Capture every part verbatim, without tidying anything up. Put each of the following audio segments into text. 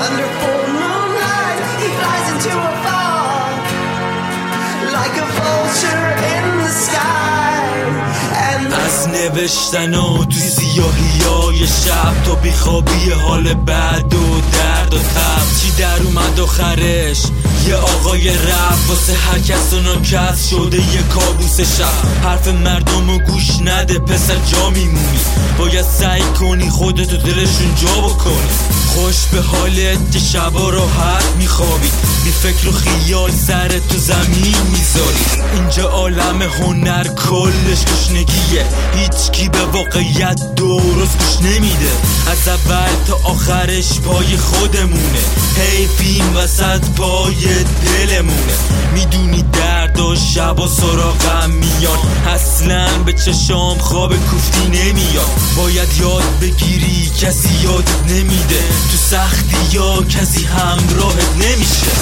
Under full moonlight, he flies into a fog like a vulture in the sky. And از نوشتن و تو سیاهی های شب تا بیخوابی حال بد و درد و تب، چی در اومد آخرش؟ یه آقای رفت واسه هر کس و ناکس شده یه کابوس شب. حرف مردم رو گوش نده پسر، جا میمونی، باید سعی کنی خودتو دلشون جا بکنی. خوش به حالت که شبا راحت میخوابی، بی فکر و خیال سرت تو زمین میذاری. اینجا عالم هنر کلش گشنگیه، هیچ کی به واقعیت درست گوش نمیده. از اول تا آخرش پای خودمونه، حیفیم وسط پای دلمونه. میدونی درد و شب و سراغم میان، اصلا به چشام خواب کوفتی نمیاد. باید یاد بگیری کسی یادت نمیده، تو سختی یا کسی همراهت نمیشه.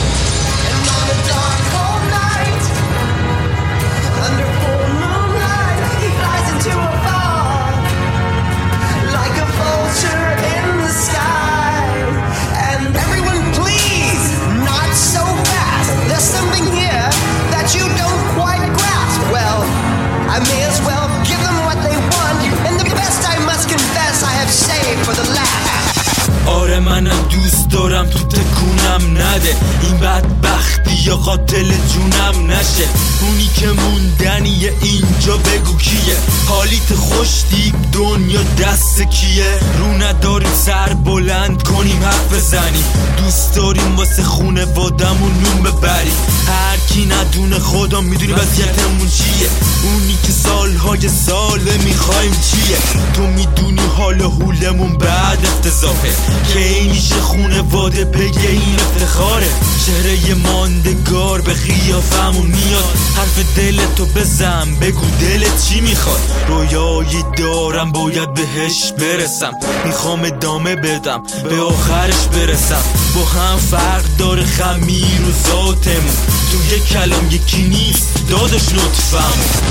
I may as well give them what they want, and the best I must confess I have saved for the last. آره منم دوست دارم تو تکونم نده، این بدبختی یا قاتل جونم نشه. اونی که موندنیه اینجا بگو کیه، حالیت خوش دیب دنیا دست کیه. رو نداریم سر بلند کنیم حرف بزنیم، دوست داریم واسه خونه وادمون نون ببریم. هر کی ندونه خدا میدونی وضعیتمون چیه، اونی که سالهای ساله میخوایم چیه. تو میدونی حال حولمون بعد افتضاحه، که اینیشه خونه واده بگه این افتخاره. چهره ماندگار به قیافمون میاد، حرف دلتو بزن بگو دلت چی میخواد. رویایی دارم باید بهش برسم، میخوام ادامه بدم به آخرش برسم. با هم فرق داره خمیر و ذاتمون، تو یک کلام یکی نیست دادش لطفمون.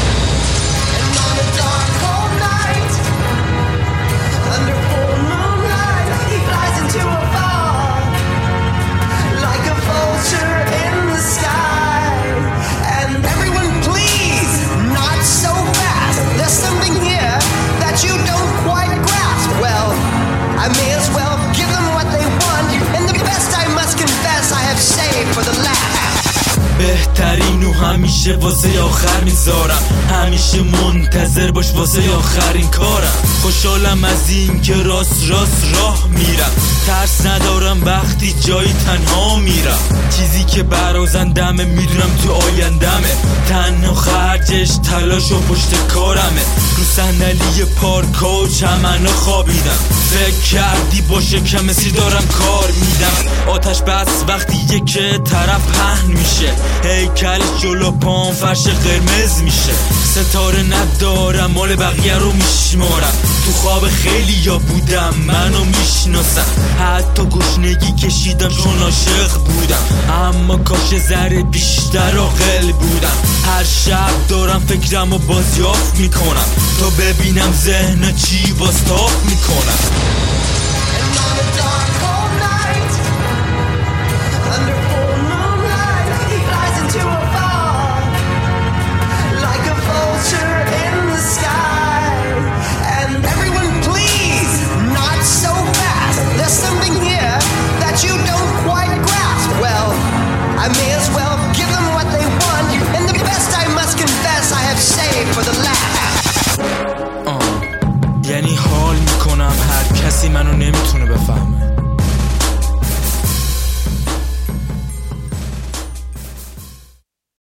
I may as well give them what they want, and the best I must confess I have saved for the last. بهترین و همیشه واسه آخر میذارم، همیشه منتظر باش واسه آخرین کارم. خوشحالم از این که راست راست راه میرم، ترس ندارم وقتی جایی تنها میرم. چیزی که برازندمه میدونم تو آیندمه، تنها خرجش تلاش و پشت کارمه. رو صندلی پارکا و چمنا خوابیدم، فکر کردی باشه کمسی دارم کار میدم. آتش بس وقتیه که طرف پهن میشه، هیکل جلو پام فرش قرمز میشه. ستاره ندارم مال بقیه رو میشمارم، تو خواب خیلی یا بودم منو میشناسم. حتی گشنگی کشیدم چون عاشق بودم، اما کاش ذره بیشتر عاقل بودم. هر شب دارم فکرم و بازیافت میکنم، تا ببینم ذهن چی باز تاب میکنم. I may as well give them what they want, and the best I must confess I have saved for the last. آه. یعنی حال میکنم هر کسی منو نمیتونه بفهمه.